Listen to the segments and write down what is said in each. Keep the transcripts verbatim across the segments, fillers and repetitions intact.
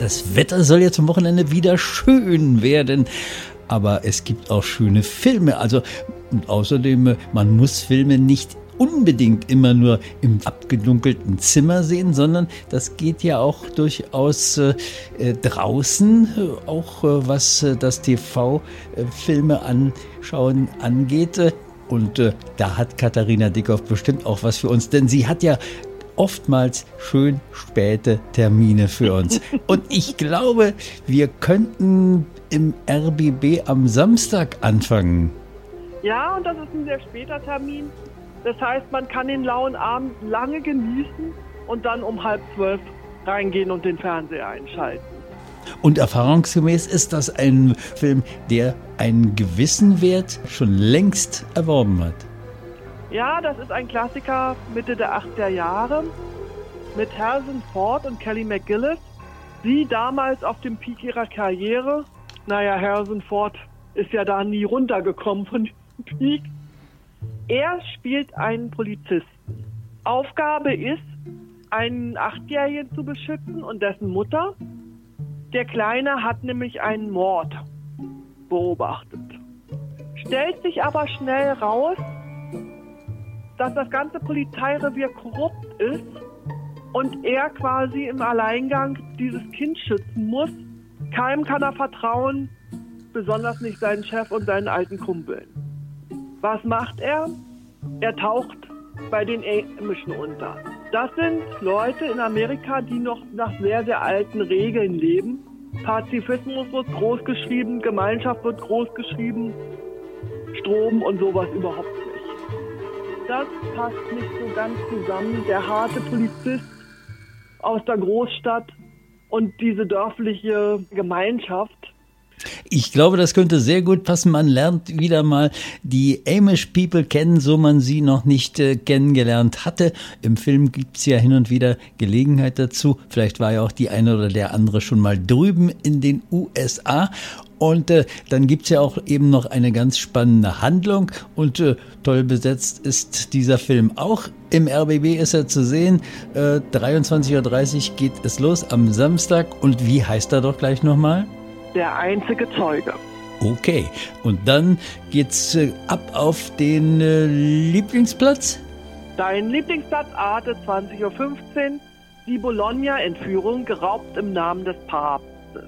das Wetter soll ja zum Wochenende wieder schön werden. Aber es gibt auch schöne Filme. Also, und außerdem, man muss Filme nicht unbedingt immer nur im abgedunkelten Zimmer sehen, sondern das geht ja auch durchaus äh, draußen, äh, auch äh, was äh, das T V-Filme anschauen angeht. Und äh, da hat Katharina Dickhoff bestimmt auch was für uns, denn sie hat ja oftmals schön späte Termine für uns. Und ich glaube, wir könnten im R B B am Samstag anfangen. Ja, und das ist ein sehr später Termin. Das heißt, man kann den lauen Abend lange genießen und dann um halb zwölf reingehen und den Fernseher einschalten. Und erfahrungsgemäß ist das ein Film, der einen gewissen Wert schon längst erworben hat. Ja, das ist ein Klassiker Mitte der achtziger Jahre mit Harrison Ford und Kelly McGillis. Sie damals auf dem Peak ihrer Karriere. Naja, Harrison Ford ist ja da nie runtergekommen von dem Peak. Er spielt einen Polizisten. Aufgabe ist, einen Achtjährigen zu beschützen und dessen Mutter. Der Kleine hat nämlich einen Mord beobachtet. Stellt sich aber schnell raus, dass das ganze Polizeirevier korrupt ist und er quasi im Alleingang dieses Kind schützen muss. Keinem kann er vertrauen, besonders nicht seinen Chef und seinen alten Kumpeln. Was macht er? Er taucht bei den Amischen unter. Das sind Leute in Amerika, die noch nach sehr, sehr alten Regeln leben. Pazifismus wird großgeschrieben, Gemeinschaft wird großgeschrieben, Strom und sowas überhaupt nicht. Das passt nicht so ganz zusammen. Der harte Polizist aus der Großstadt und diese dörfliche Gemeinschaft. Ich glaube, das könnte sehr gut passen. Man lernt wieder mal die Amish People kennen, so man sie noch nicht äh, kennengelernt hatte. Im Film gibt es ja hin und wieder Gelegenheit dazu. Vielleicht war ja auch die eine oder der andere schon mal drüben in den U S A. Und äh, dann gibt es ja auch eben noch eine ganz spannende Handlung. Und äh, toll besetzt ist dieser Film auch. Im R B B ist er zu sehen. Äh, dreiundzwanzig Uhr dreißig geht es los am Samstag. Und wie heißt er doch gleich nochmal? Der einzige Zeuge. Okay, und dann geht's äh, ab auf den äh, Lieblingsplatz? Dein Lieblingsplatz, Arte, zwanzig Uhr fünfzehn, die Bologna-Entführung, geraubt im Namen des Papstes.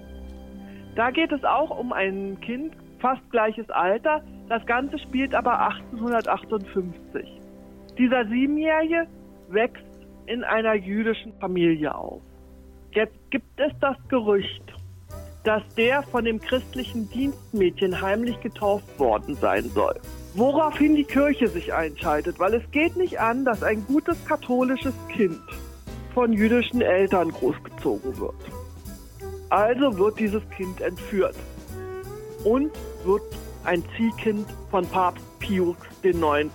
Da geht es auch um ein Kind, fast gleiches Alter, das Ganze spielt aber achtzehnhundertachtundfünfzig. Dieser Siebenjährige wächst in einer jüdischen Familie auf. Jetzt gibt es das Gerücht, dass der von dem christlichen Dienstmädchen heimlich getauft worden sein soll. Woraufhin die Kirche sich einschaltet, weil es geht nicht an, dass ein gutes katholisches Kind von jüdischen Eltern großgezogen wird. Also wird dieses Kind entführt und wird ein Ziehkind von Papst Pius der Neunte.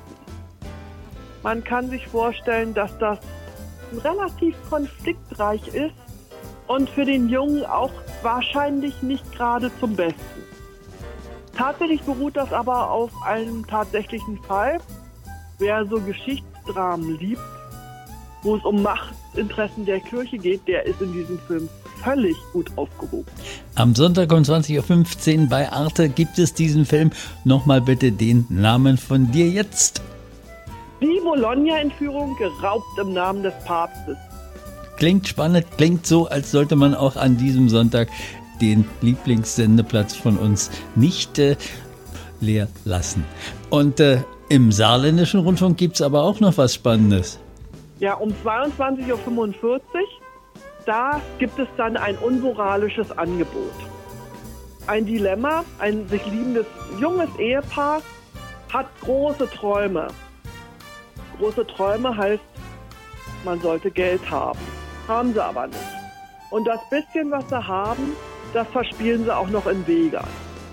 Man kann sich vorstellen, dass das relativ konfliktreich ist und für den Jungen auch wahrscheinlich nicht gerade zum Besten. Tatsächlich beruht das aber auf einem tatsächlichen Fall. Wer so Geschichtsdramen liebt, wo es um Machtinteressen der Kirche geht, der ist in diesem Film völlig gut aufgehoben. Am Sonntag um zwanzig Uhr fünfzehn bei Arte gibt es diesen Film. Nochmal bitte den Namen von dir jetzt. Die Bologna-Entführung, geraubt im Namen des Papstes. Klingt spannend, klingt so, als sollte man auch an diesem Sonntag den Lieblingssendeplatz von uns nicht äh, leer lassen. Und äh, im saarländischen Rundfunk gibt es aber auch noch was Spannendes. Ja, um zweiundzwanzig Uhr fünfundvierzig, da gibt es dann ein unmoralisches Angebot. Ein Dilemma, ein sich liebendes junges Ehepaar hat große Träume. Große Träume heißt, man sollte Geld haben. Haben sie aber nicht. Und das bisschen, was sie haben, das verspielen sie auch noch in Vegas.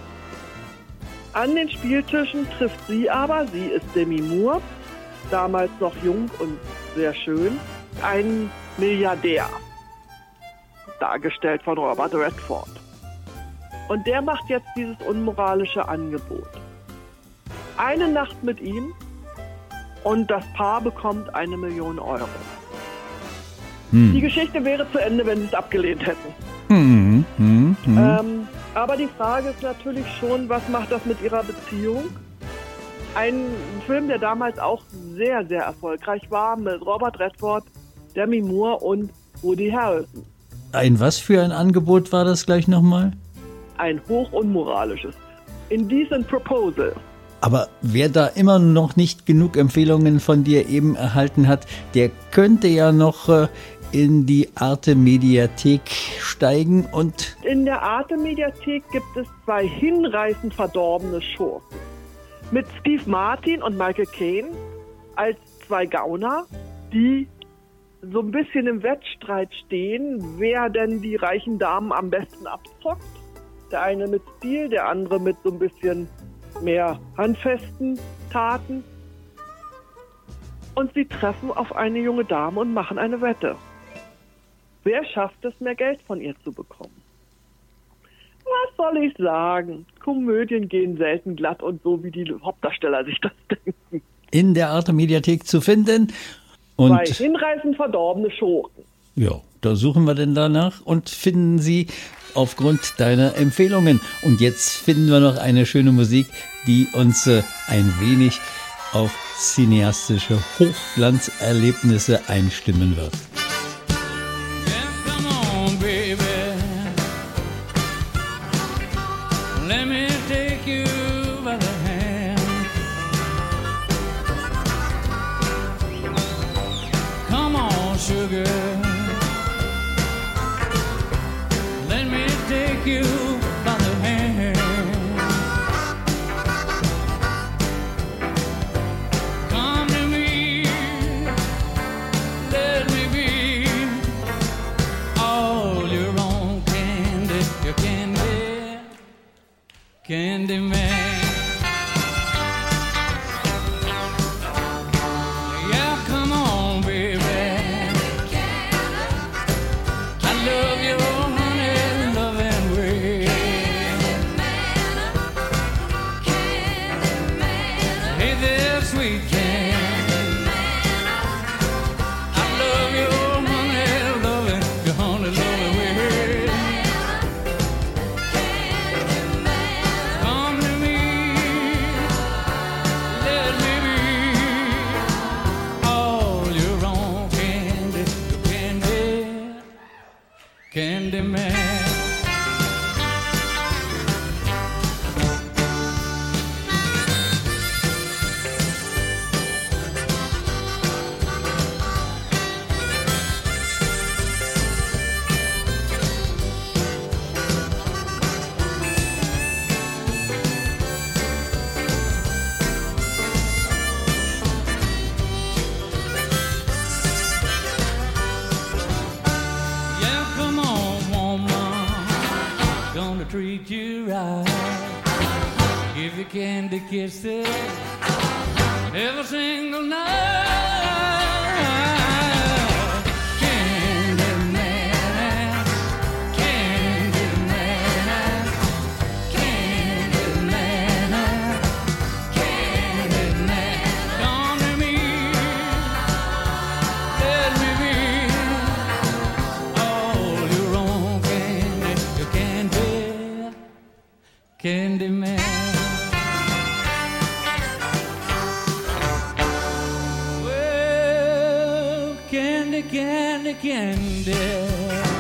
An den Spieltischen trifft sie aber, sie ist Demi Moore, damals noch jung und sehr schön, einen Milliardär, dargestellt von Robert Redford. Und der macht jetzt dieses unmoralische Angebot. Eine Nacht mit ihm und das Paar bekommt eine Million Euro. Hm. Die Geschichte wäre zu Ende, wenn sie es abgelehnt hätten. Hm, hm, hm. Ähm, aber die Frage ist natürlich schon, was macht das mit ihrer Beziehung? Ein Film, der damals auch sehr, sehr erfolgreich war, mit Robert Redford, Demi Moore und Woody Harrelson. Ein was für ein Angebot war das gleich nochmal? Ein hoch unmoralisches. Indecent Proposal. Aber wer da immer noch nicht genug Empfehlungen von dir eben erhalten hat, der könnte ja noch äh, in die Arte Mediathek steigen und... In der Arte Mediathek gibt es zwei hinreißend verdorbene Schurken. Mit Steve Martin und Michael Caine als zwei Gauner, die so ein bisschen im Wettstreit stehen, wer denn die reichen Damen am besten abzockt. Der eine mit Stil, der andere mit so ein bisschen mehr handfesten Taten. Und sie treffen auf eine junge Dame und machen eine Wette. Wer schafft es, mehr Geld von ihr zu bekommen? Was soll ich sagen? Komödien gehen selten glatt und so, wie die Hauptdarsteller sich das denken. In der Arte Mediathek zu finden. Und Zwei hinreißend verdorbene Schurken. ja, da suchen wir denn danach und finden sie aufgrund deiner Empfehlungen. Und jetzt finden wir noch eine schöne Musik, die uns äh, ein wenig auf cineastische Hochglanzerlebnisse einstimmen wird. Sugar, let me take you by the hand. Come to me, let me be all your own candy, your candy, candy man. Candyman. Treat you right, give you candy kisses every single night. Candyman, Candyman, Candyman, Candyman. Come to me, let me be all your own candy, your candy. Candyman. Well, candy, candy, candy.